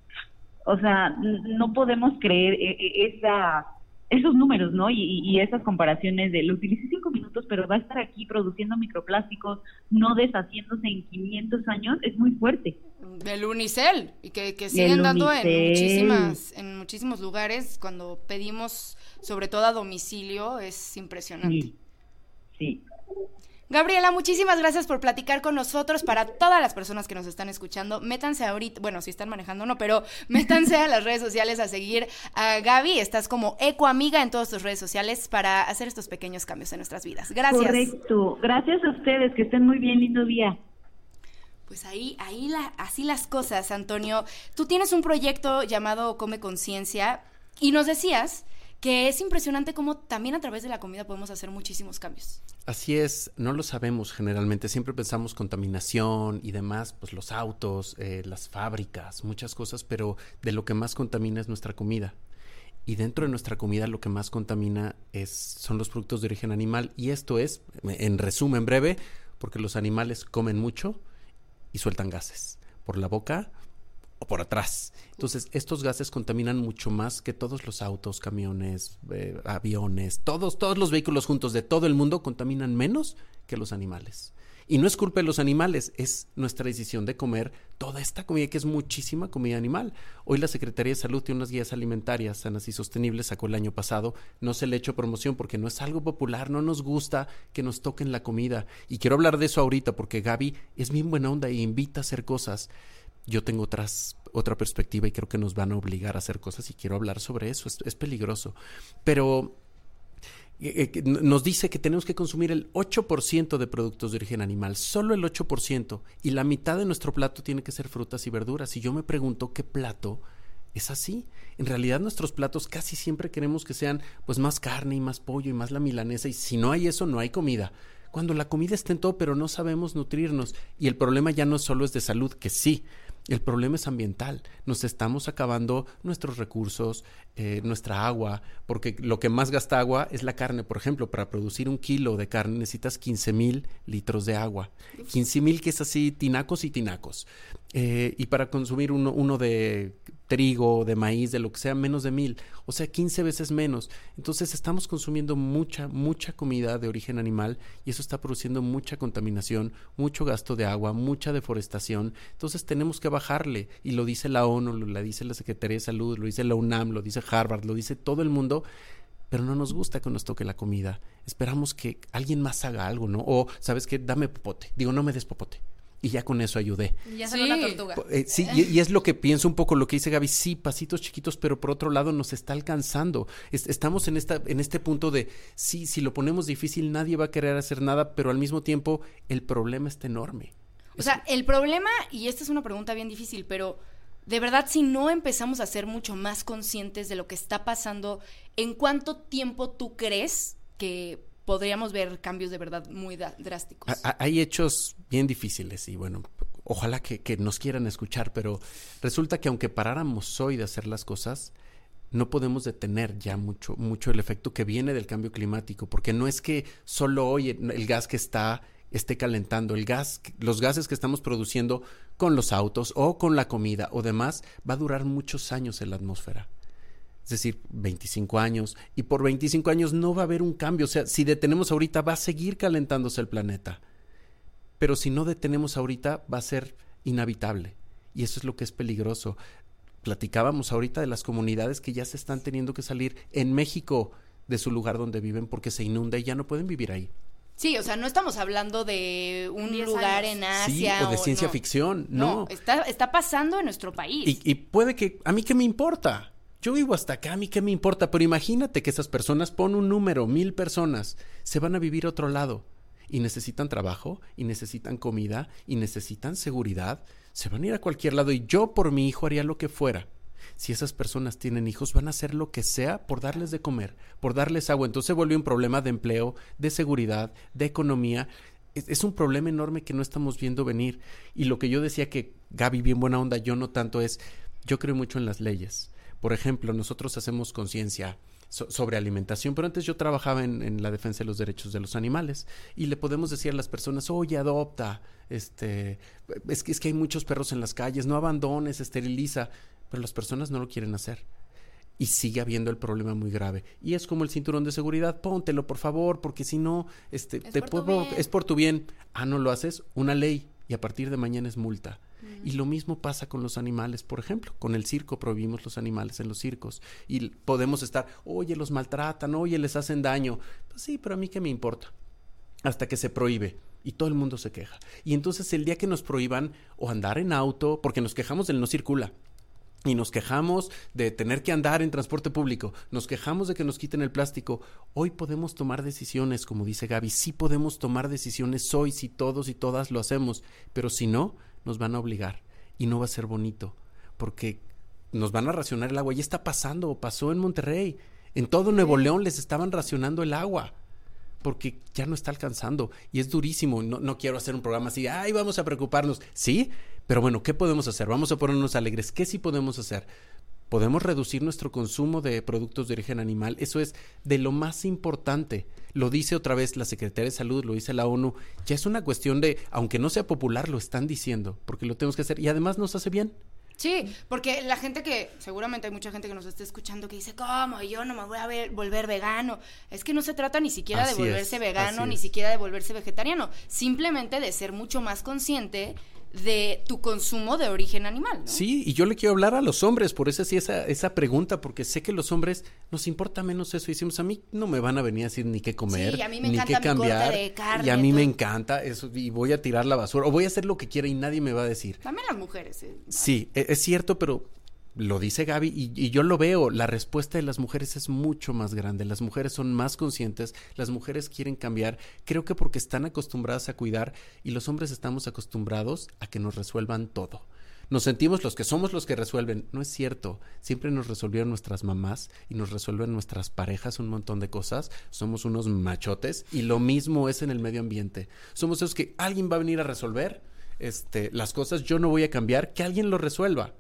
o sea, no podemos creer esa esos números, ¿no? Y, y esas comparaciones de lo utilicé cinco minutos, pero va a estar aquí produciendo microplásticos, no deshaciéndose en quinientos años, es muy fuerte. Del Unicel, y que, que siguen dando en muchísimas, en muchísimos lugares, cuando pedimos, sobre todo a domicilio, es impresionante. Sí, sí. Gabriela, muchísimas gracias por platicar con nosotros. Para todas las personas que nos están escuchando, métanse ahorita, bueno, si están manejando no, pero métanse a las redes sociales a seguir a Gaby. Estás como Eco Amiga en todas tus redes sociales para hacer estos pequeños cambios en nuestras vidas. Gracias. Correcto. Gracias a ustedes, que estén muy bien, lindo día. Pues ahí, ahí la, así las cosas, Antonio. Tú tienes un proyecto llamado Come Conciencia y nos decías que es impresionante cómo también a través de la comida podemos hacer muchísimos cambios. Así es, no lo sabemos generalmente, siempre pensamos contaminación y demás, pues los autos, eh, las fábricas, muchas cosas, pero de lo que más contamina es nuestra comida. Y dentro de nuestra comida lo que más contamina es, son los productos de origen animal, y esto es, en resumen breve, porque los animales comen mucho y sueltan gases por la boca o por atrás. Entonces, estos gases contaminan mucho más que todos los autos, camiones, eh, aviones, todos, todos los vehículos juntos de todo el mundo contaminan menos que los animales. Y no es culpa de los animales, es nuestra decisión de comer toda esta comida, que es muchísima comida animal. Hoy la Secretaría de Salud tiene unas guías alimentarias sanas y sostenibles, sacó el año pasado. No se le ha hecho promoción porque no es algo popular, no nos gusta que nos toquen la comida. Y quiero hablar de eso ahorita porque Gaby es bien buena onda y invita a hacer cosas. Yo tengo otras, otra perspectiva y creo que nos van a obligar a hacer cosas y quiero hablar sobre eso. Es, es peligroso. Pero eh, eh, nos dice que tenemos que consumir el ocho por ciento de productos de origen animal, solo el ocho por ciento, y la mitad de nuestro plato tiene que ser frutas y verduras. Y yo me pregunto qué plato es así. En realidad nuestros platos casi siempre queremos que sean pues más carne y más pollo y más la milanesa, y si no hay eso, no hay comida. Cuando la comida está en todo, pero no sabemos nutrirnos. Y el problema ya no solo es de salud, que sí, el problema es ambiental. Nos estamos acabando nuestros recursos, eh, nuestra agua, porque lo que más gasta agua es la carne. Por ejemplo, para producir un kilo de carne necesitas quince mil litros de agua. quince mil que es así, tinacos y tinacos. Eh, y para consumir uno, uno de trigo, de maíz, de lo que sea, menos de mil. O sea, quince veces menos. Entonces estamos consumiendo mucha, mucha comida de origen animal y eso está produciendo mucha contaminación, mucho gasto de agua, mucha deforestación. Entonces tenemos que bajarle, y lo dice la ONU, lo, lo dice la Secretaría de Salud, lo dice la UNAM, lo dice Harvard, lo dice todo el mundo, pero no nos gusta que nos toque la comida. Esperamos que alguien más haga algo, ¿no? O, ¿sabes qué? Dame popote. Digo, no me des popote. Y ya con eso ayudé. Y ya salió la tortuga. Eh, sí, y, y es lo que pienso un poco, lo que dice Gaby, sí, pasitos chiquitos, pero por otro lado nos está alcanzando. Es, estamos en esta, en este punto de, sí, si lo ponemos difícil, nadie va a querer hacer nada, pero al mismo tiempo el problema está enorme. O sea, el problema, y esta es una pregunta bien difícil, pero de verdad, si no empezamos a ser mucho más conscientes de lo que está pasando, ¿en cuánto tiempo tú crees que podríamos ver cambios de verdad muy da- drásticos? Hay hechos bien difíciles y bueno, ojalá que, que nos quieran escuchar, pero resulta que aunque paráramos hoy de hacer las cosas, no podemos detener ya mucho, mucho el efecto que viene del cambio climático, porque no es que solo hoy el gas que está esté calentando, el gas, los gases que estamos produciendo con los autos o con la comida o demás, va a durar muchos años en la atmósfera. Es decir, veinticinco años, y por veinticinco años no va a haber un cambio. O sea, si detenemos ahorita, va a seguir calentándose el planeta. Pero si no detenemos ahorita, va a ser inhabitable. Y eso es lo que es peligroso. Platicábamos ahorita de las comunidades que ya se están teniendo que salir en México de su lugar donde viven porque se inunda y ya no pueden vivir ahí. Sí, o sea, no estamos hablando de un lugar años. en Asia. Sí, o de ciencia no. ficción, no. No, está, está pasando en nuestro país. Y, y puede que, ¿a mí qué me importa? Yo vivo hasta acá, ¿a mí qué me importa? Pero imagínate que esas personas, pon un número, mil personas, se van a vivir a otro lado y necesitan trabajo, y necesitan comida, y necesitan seguridad. Se van a ir a cualquier lado y yo por mi hijo haría lo que fuera. Si esas personas tienen hijos, van a hacer lo que sea por darles de comer, por darles agua. Entonces se vuelve un problema de empleo, de seguridad, de economía. Es, es un problema enorme que no estamos viendo venir. Y lo que yo decía que Gaby, bien buena onda, yo no tanto, es, yo creo mucho en las leyes. Por ejemplo, nosotros hacemos conciencia so, sobre alimentación, pero antes yo trabajaba en, en la defensa de los derechos de los animales y le podemos decir a las personas, oye, adopta, este, es que, es que hay muchos perros en las calles, no abandones, esteriliza, pero las personas no lo quieren hacer. Y sigue habiendo el problema muy grave. Y es como el cinturón de seguridad, póntelo por favor, porque si no, este, Es te por puedo, tu bien. es por tu bien. Ah, no lo haces, una ley, y a partir de mañana es multa. Y lo mismo pasa con los animales, por ejemplo, con el circo prohibimos los animales en los circos y podemos estar, oye, los maltratan, oye, les hacen daño. Pues sí, pero a mí qué me importa, hasta que se prohíbe y todo el mundo se queja. Y entonces el día que nos prohíban o andar en auto, porque nos quejamos del no circula, y nos quejamos de tener que andar en transporte público, nos quejamos de que nos quiten el plástico, hoy podemos tomar decisiones, como dice Gaby, sí podemos tomar decisiones hoy si todos y todas lo hacemos, pero si no, nos van a obligar y no va a ser bonito, porque nos van a racionar el agua. Ya está pasando, o pasó en Monterrey, en todo Nuevo León les estaban racionando el agua, porque ya no está alcanzando y es durísimo. No, no quiero hacer un programa así, ay, vamos a preocuparnos, sí, pero bueno, ¿qué podemos hacer? Vamos a ponernos alegres. ¿Qué sí podemos hacer? Podemos reducir nuestro consumo de productos de origen animal. Eso es de lo más importante. Lo dice otra vez la Secretaría de Salud, lo dice la ONU. Ya es una cuestión de, aunque no sea popular, lo están diciendo, porque lo tenemos que hacer y además nos hace bien. Sí, porque la gente que, seguramente hay mucha gente que nos esté escuchando que dice, ¿cómo? Yo no me voy a ver, volver vegano. Es que no se trata ni siquiera Así de volverse es, vegano, así ni es. siquiera de volverse vegetariano. Simplemente de ser mucho más consciente de tu consumo de origen animal, ¿no? Sí, y yo le quiero hablar a los hombres, por eso sí esa, esa pregunta, porque sé que los hombres nos importa menos eso. Y decimos, a mí no me van a venir a decir ni qué comer, Sí, a mí me ni encanta qué mi corte cambiar. de carne, y a mí me todo. encanta eso, y voy a tirar la basura, o voy a hacer lo que quiera y nadie me va a decir. También las mujeres. eh. Sí, e- es cierto, pero lo dice Gaby y, y yo lo veo, la respuesta de las mujeres es mucho más grande, las mujeres son más conscientes, las mujeres quieren cambiar, creo que porque están acostumbradas a cuidar y los hombres estamos acostumbrados a que nos resuelvan todo. Nos sentimos los que somos los que resuelven. No es cierto. Siempre nos resolvieron nuestras mamás y nos resuelven nuestras parejas un montón de cosas. Somos unos machotes y lo mismo es en el medio ambiente. Somos esos que alguien va a venir a resolver este, las cosas. Yo no voy a cambiar, que alguien lo resuelva.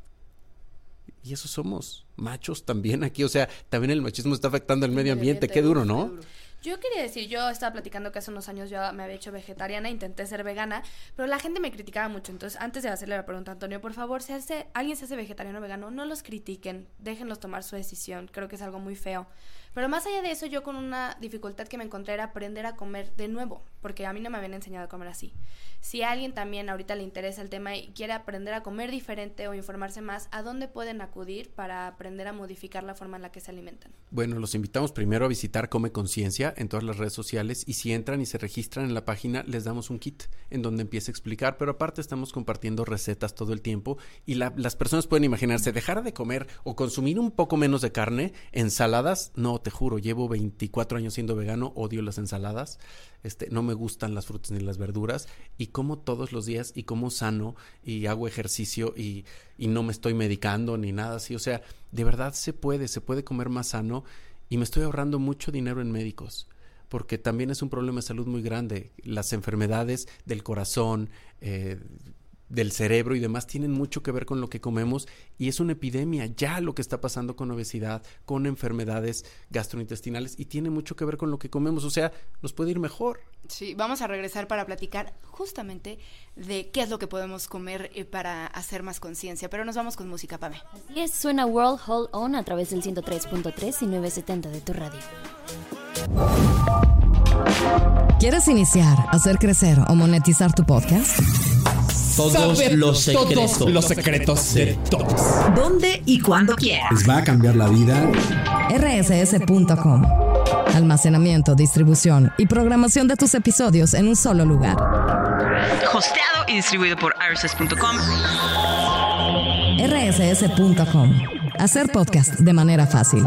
Y eso somos machos también aquí. O sea, también el machismo está afectando al medio ambiente. Qué duro, ¿no? Yo quería decir, yo estaba platicando que hace unos años yo me había hecho vegetariana, intenté ser vegana, pero la gente me criticaba mucho. Entonces, antes de hacerle la pregunta a Antonio, por favor, si hace, alguien se hace vegetariano o vegano, no los critiquen, déjenlos tomar su decisión. Creo que es algo muy feo. Pero más allá de eso, yo con una dificultad que me encontré era aprender a comer de nuevo, porque a mí no me habían enseñado a comer así. Si a alguien también ahorita le interesa el tema y quiere aprender a comer diferente o informarse más, ¿a dónde pueden acudir para aprender a modificar la forma en la que se alimentan? Bueno, los invitamos primero a visitar Come Conciencia en todas las redes sociales y si entran y se registran en la página, les damos un kit en donde empieza a explicar, pero aparte estamos compartiendo recetas todo el tiempo y la, las personas pueden imaginarse, dejar de comer o consumir un poco menos de carne, ensaladas, no, te juro, llevo veinticuatro años siendo vegano, odio las ensaladas, este, no me gustan las frutas ni las verduras y como todos los días y como sano y hago ejercicio y, y no me estoy medicando ni nada así, o sea, de verdad se puede, se puede comer más sano y me estoy ahorrando mucho dinero en médicos porque también es un problema de salud muy grande, las enfermedades del corazón, eh, del cerebro y demás tienen mucho que ver con lo que comemos y es una epidemia ya lo que está pasando con obesidad, con enfermedades gastrointestinales y tiene mucho que ver con lo que comemos, o sea, nos puede ir mejor. Sí, vamos a regresar para platicar justamente de qué es lo que podemos comer eh, para hacer más conciencia, pero nos vamos con música, Pame. Así es, suena World Hold On a través del ciento tres punto tres y novecientos setenta de tu radio. ¿Quieres iniciar, hacer crecer o monetizar tu podcast? Todos Saber los secretos. todos los secretos de todos. ¿Dónde y cuándo quieras? Les va a cambiar la vida. R S S punto com. Almacenamiento, distribución y programación de tus episodios en un solo lugar. Hosteado y distribuido por R S S punto com. R S S punto com. Hacer podcast de manera fácil.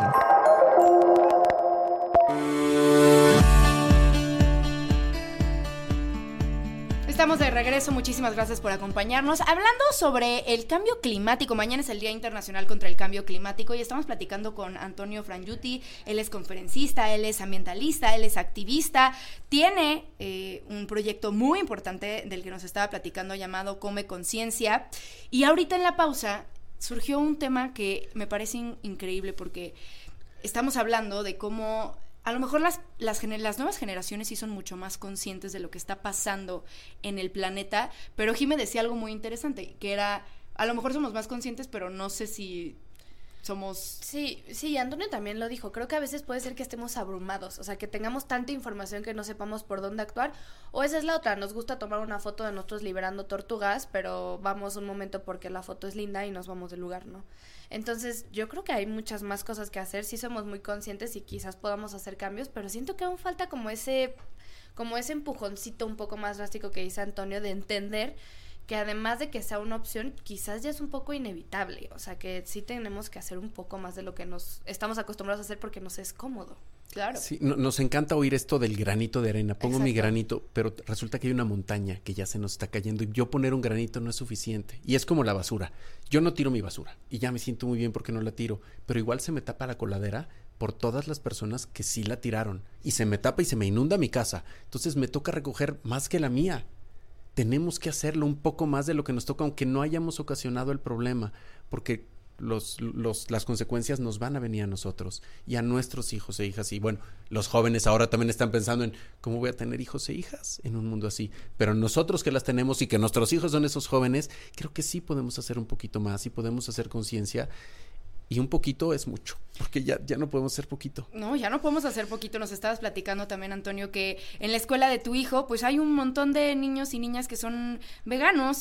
Estamos de regreso, muchísimas gracias por acompañarnos. Hablando sobre el cambio climático, mañana es el Día Internacional contra el Cambio Climático y estamos platicando con Antonio Frangiuti. Él es conferencista, él es ambientalista, él es activista, tiene eh, un proyecto muy importante del que nos estaba platicando llamado Come Conciencia. Y ahorita en la pausa surgió un tema que me parece in- increíble porque estamos hablando de cómo a lo mejor las, las, gener- las nuevas generaciones sí son mucho más conscientes de lo que está pasando en el planeta, pero Jimé decía algo muy interesante, que era, a lo mejor somos más conscientes, pero no sé si somos... Sí, sí, Antonio también lo dijo, creo que a veces puede ser que estemos abrumados, o sea, que tengamos tanta información que no sepamos por dónde actuar, o esa es la otra, nos gusta tomar una foto de nosotros liberando tortugas, pero vamos un momento porque la foto es linda y nos vamos del lugar, ¿no? Entonces, yo creo que hay muchas más cosas que hacer, sí somos muy conscientes y quizás podamos hacer cambios, pero siento que aún falta como ese, como ese empujoncito un poco más drástico que dice Antonio de entender que además de que sea una opción, quizás ya es un poco inevitable, o sea que sí tenemos que hacer un poco más de lo que nos estamos acostumbrados a hacer porque nos es cómodo. Claro. Sí, no, nos encanta oír esto del granito de arena. Pongo Exacto. mi granito, pero resulta que hay una montaña que ya se nos está cayendo y yo poner un granito no es suficiente. Y es como la basura. Yo no tiro mi basura y ya me siento muy bien porque no la tiro, pero igual se me tapa la coladera por todas las personas que sí la tiraron y se me tapa y se me inunda mi casa. Entonces me toca recoger más que la mía. Tenemos que hacerlo un poco más de lo que nos toca, aunque no hayamos ocasionado el problema, porque los, los, las consecuencias nos van a venir a nosotros y a nuestros hijos e hijas. Y bueno, los jóvenes ahora también están pensando en cómo voy a tener hijos e hijas en un mundo así. Pero nosotros que las tenemos y que nuestros hijos son esos jóvenes, creo que sí podemos hacer un poquito más y podemos hacer conciencia. Y un poquito es mucho, porque ya, ya no podemos hacer poquito. No, ya no podemos hacer poquito. Nos estabas platicando también, Antonio, que en la escuela de tu hijo, pues hay un montón de niños y niñas que son veganos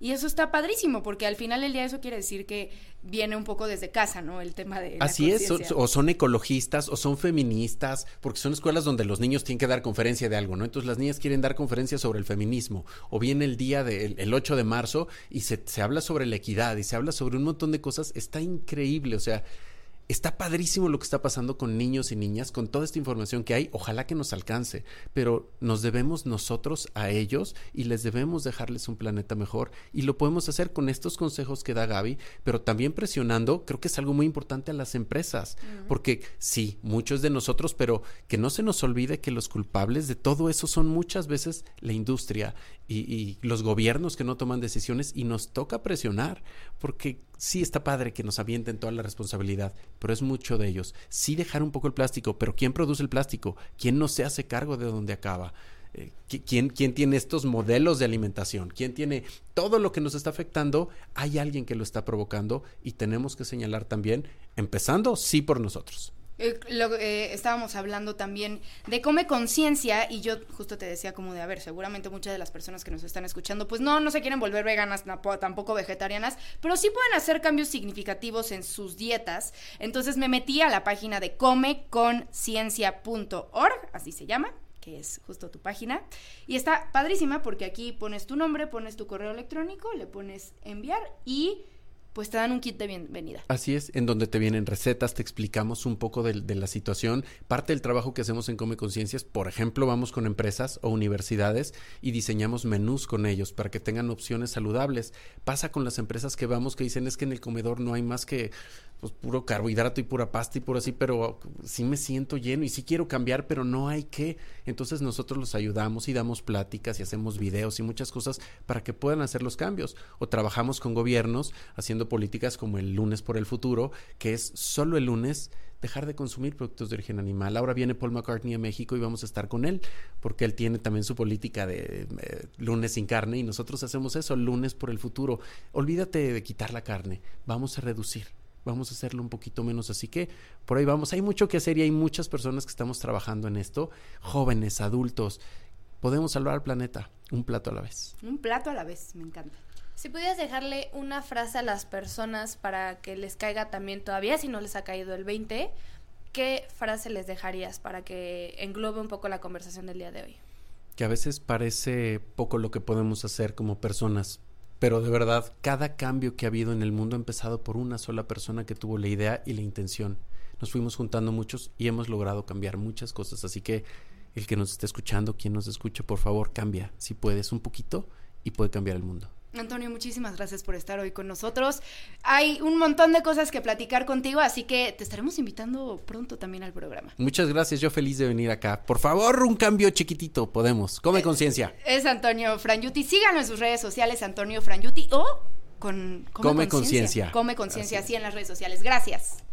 Y eso está padrísimo, porque al final del día eso quiere decir que viene un poco desde casa, ¿no? El tema de la Así es, o, conciencia. o son ecologistas, o son feministas, porque son escuelas donde los niños tienen que dar conferencia de algo, ¿no? Entonces las niñas quieren dar conferencia sobre el feminismo, o viene el día del el ocho de marzo y se, se habla sobre la equidad y se habla sobre un montón de cosas. Está increíble, o sea, está padrísimo lo que está pasando con niños y niñas, con toda esta información que hay. Ojalá que nos alcance, pero nos debemos nosotros a ellos y les debemos dejarles un planeta mejor, y lo podemos hacer con estos consejos que da Gaby, pero también presionando, creo que es algo muy importante, a las empresas, uh-huh. porque sí, muchos de nosotros, pero que no se nos olvide que los culpables de todo eso son muchas veces la industria y, y los gobiernos que no toman decisiones, y nos toca presionar, porque sí está padre que nos avienten toda la responsabilidad, pero es mucho de ellos. Sí dejar un poco el plástico, pero ¿quién produce el plástico? ¿Quién no se hace cargo de dónde acaba? Eh, ¿quién, ¿Quién tiene estos modelos de alimentación? ¿Quién tiene todo lo que nos está afectando? Hay alguien que lo está provocando, y tenemos que señalar también, empezando sí por nosotros. Eh, lo, eh, estábamos hablando también de Come Conciencia, y yo justo te decía como de, a ver, seguramente muchas de las personas que nos están escuchando pues no, no se quieren volver veganas, no, tampoco vegetarianas, pero sí pueden hacer cambios significativos en sus dietas. Entonces me metí a la página de come conciencia punto org, así se llama, que es justo tu página, y está padrísima porque aquí pones tu nombre, pones tu correo electrónico, le pones enviar y pues te dan un kit de bienvenida. Así es, en donde te vienen recetas, te explicamos un poco de, de la situación. Parte del trabajo que hacemos en Come Conciencias, por ejemplo, vamos con empresas o universidades y diseñamos menús con ellos para que tengan opciones saludables. Pasa con las empresas que vamos que dicen, es que en el comedor no hay más que pues puro carbohidrato y pura pasta y puro así, pero sí me siento lleno y sí quiero cambiar, pero no hay que. Entonces nosotros los ayudamos y damos pláticas y hacemos videos y muchas cosas para que puedan hacer los cambios. O trabajamos con gobiernos haciendo políticas como el Lunes por el Futuro, que es solo el lunes dejar de consumir productos de origen animal. Ahora viene Paul McCartney a México y vamos a estar con él, porque él tiene también su política de eh, lunes sin carne, y nosotros hacemos eso, Lunes por el Futuro. Olvídate de quitar la carne, vamos a reducir. Vamos a hacerlo un poquito menos, así que por ahí vamos. Hay mucho que hacer y hay muchas personas que estamos trabajando en esto, jóvenes, adultos. Podemos salvar al planeta, un plato a la vez. Un plato a la vez, me encanta. Si pudieras dejarle una frase a las personas para que les caiga también todavía, si no les ha caído el veinte, ¿qué frase les dejarías para que englobe un poco la conversación del día de hoy? Que a veces parece poco lo que podemos hacer como personas, pero de verdad, cada cambio que ha habido en el mundo ha empezado por una sola persona que tuvo la idea y la intención. Nos fuimos juntando muchos y hemos logrado cambiar muchas cosas. Así que el que nos esté escuchando, quien nos escuche, por favor, cambia. Si puedes un poquito y puede cambiar el mundo. Antonio, muchísimas gracias por estar hoy con nosotros. Hay un montón de cosas que platicar contigo, así que te estaremos invitando pronto también al programa. Muchas gracias, yo feliz de venir acá. Por favor, un cambio chiquitito, podemos. Come eh, Conciencia. Es Antonio Frangiuti, síganlo en sus redes sociales, Antonio Frangiuti, o con Come, Come Conciencia. Come Conciencia, así en las redes sociales. Gracias.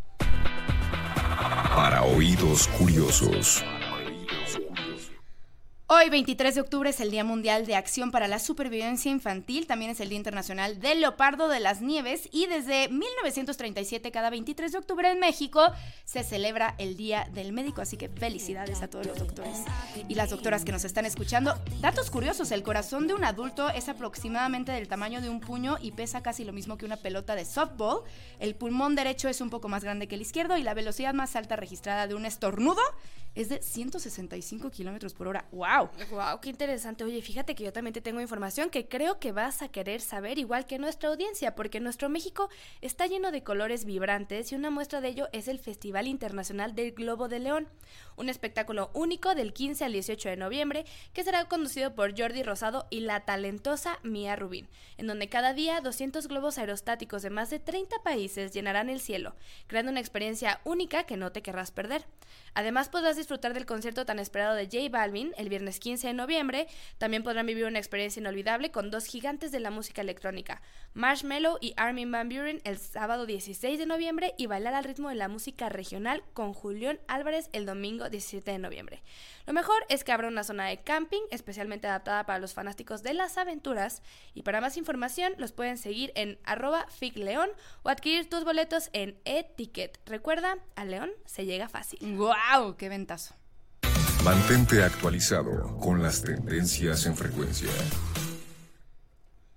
Para oídos curiosos. Hoy, veintitrés de octubre, es el Día Mundial de Acción para la Supervivencia Infantil. También es el Día Internacional del Leopardo de las Nieves. Y desde mil novecientos treinta y siete, cada veintitrés de octubre en México, se celebra el Día del Médico. Así que felicidades a todos los doctores y las doctoras que nos están escuchando. Datos curiosos: el corazón de un adulto es aproximadamente del tamaño de un puño y pesa casi lo mismo que una pelota de softball. El pulmón derecho es un poco más grande que el izquierdo, y la velocidad más alta registrada de un estornudo es de ciento sesenta y cinco kilómetros por hora. ¡Wow! Wow, qué interesante. Oye, fíjate que yo también te tengo información que creo que vas a querer saber, igual que nuestra audiencia, porque nuestro México está lleno de colores vibrantes, y una muestra de ello es el Festival Internacional del Globo de León, un espectáculo único del quince al dieciocho de noviembre, que será conducido por Jordi Rosado y la talentosa Mía Rubín, en donde cada día doscientos globos aerostáticos de más de treinta países llenarán el cielo, creando una experiencia única que no te querrás perder. Además, podrás disfrutar del concierto tan esperado de J Balvin el viernes quince de noviembre. También podrán vivir una experiencia inolvidable con dos gigantes de la música electrónica, Marshmello y Armin van Buuren, el sábado dieciséis de noviembre, y bailar al ritmo de la música regional con Julián Álvarez el domingo diecisiete de noviembre. Lo mejor es que habrá una zona de camping especialmente adaptada para los fanáticos de las aventuras, y para más información los pueden seguir en arroba figleón o adquirir tus boletos en e-ticket. Recuerda, a León se llega fácil. ¡Wow! ¡Qué ventazo! Mantente actualizado con las tendencias en frecuencia.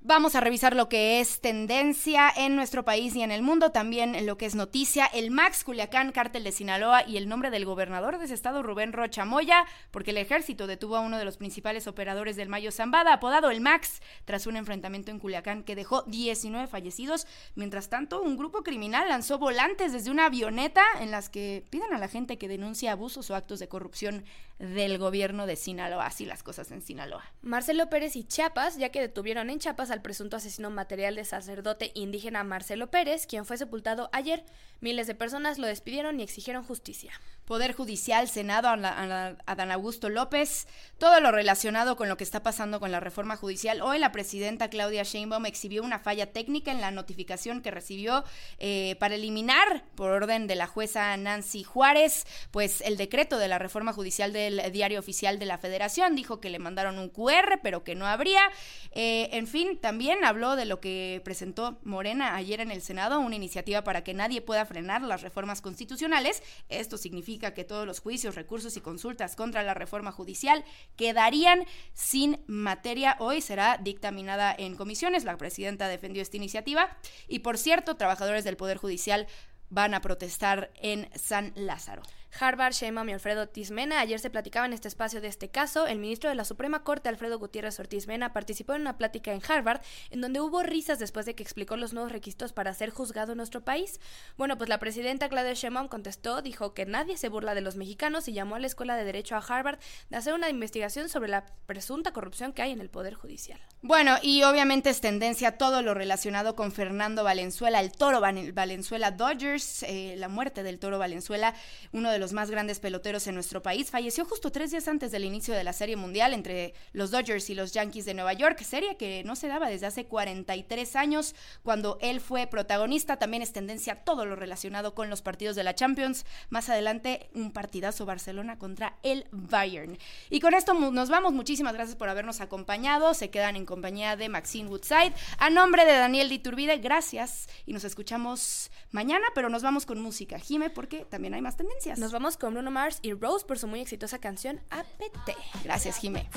Vamos a revisar lo que es tendencia en nuestro país y en el mundo, también lo que es noticia, el Max Culiacán, Cártel de Sinaloa y el nombre del gobernador de ese estado, Rubén Rocha Moya, porque el ejército detuvo a uno de los principales operadores del Mayo Zambada, apodado el Max, tras un enfrentamiento en Culiacán que dejó diecinueve fallecidos. Mientras tanto, un grupo criminal lanzó volantes desde una avioneta en las que piden a la gente que denuncie abusos o actos de corrupción del gobierno de Sinaloa. Así las cosas en Sinaloa. Marcelo Pérez y Chiapas, ya que detuvieron en Chiapas al presunto asesino material del sacerdote indígena Marcelo Pérez, quien fue sepultado ayer. Miles de personas lo despidieron y exigieron justicia. Poder Judicial, Senado, a, la, a la, Adán Augusto López, todo lo relacionado con lo que está pasando con la reforma judicial. Hoy la presidenta Claudia Sheinbaum exhibió una falla técnica en la notificación que recibió eh, para eliminar, por orden de la jueza Nancy Juárez, pues el decreto de la reforma judicial del Diario Oficial de la Federación. Dijo que le mandaron un cu erre, pero que no habría. Eh, en fin, también habló de lo que presentó Morena ayer en el Senado, una iniciativa para que nadie pueda frenar las reformas constitucionales. Esto significa que todos los juicios, recursos y consultas contra la reforma judicial quedarían sin materia. Hoy será dictaminada en comisiones. La presidenta defendió esta iniciativa y, por cierto, trabajadores del Poder Judicial van a protestar en San Lázaro. Harvard, Sheinbaum y Alfredo Ortiz Mena. Ayer se platicaba en este espacio de este caso. El ministro de la Suprema Corte, Alfredo Gutiérrez Ortiz Mena, participó en una plática en Harvard en donde hubo risas después de que explicó los nuevos requisitos para ser juzgado en nuestro país. Bueno, pues la presidenta Claudia Sheinbaum contestó, dijo que nadie se burla de los mexicanos y llamó a la Escuela de Derecho a Harvard de hacer una investigación sobre la presunta corrupción que hay en el Poder Judicial. Bueno, y obviamente es tendencia todo lo relacionado con Fernando Valenzuela, el Toro Valenzuela Dodgers, eh, la muerte del Toro Valenzuela, uno de los más grandes peloteros en nuestro país. Falleció justo tres días antes del inicio de la Serie Mundial entre los Dodgers y los Yankees de Nueva York, serie que no se daba desde hace cuarenta y tres años, cuando él fue protagonista. También es tendencia todo lo relacionado con los partidos de la Champions. Más adelante, un partidazo Barcelona contra el Bayern. Y con esto nos vamos. Muchísimas gracias por habernos acompañado. Se quedan en compañía de Maxine Woodside. A nombre de Daniel de Iturbide, gracias y nos escuchamos mañana, pero nos vamos con música, Jime, porque también hay más tendencias. Nos vamos con Bruno Mars y Rose por su muy exitosa canción A P T. Gracias, Jime.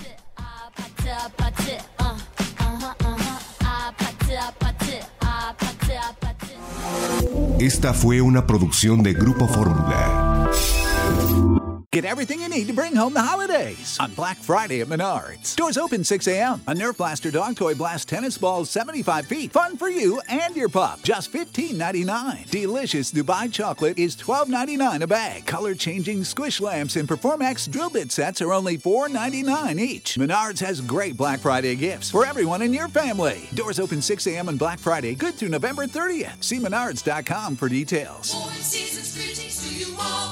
Esta fue una producción de Grupo Fórmula. Get everything you need to bring home the holidays on Black Friday at Menards. Doors open six a.m. A Nerf Blaster Dog Toy Blast tennis balls seventy-five feet. Fun for you and your pup. Just fifteen ninety-nine. Delicious Dubai chocolate is twelve ninety-nine a bag. Color-changing squish lamps and Performax drill bit sets are only four ninety-nine each. Menards has great Black Friday gifts for everyone in your family. Doors open six a.m. on Black Friday, good through November thirtieth. See menards dot com for details. Four seasons greetings to you all.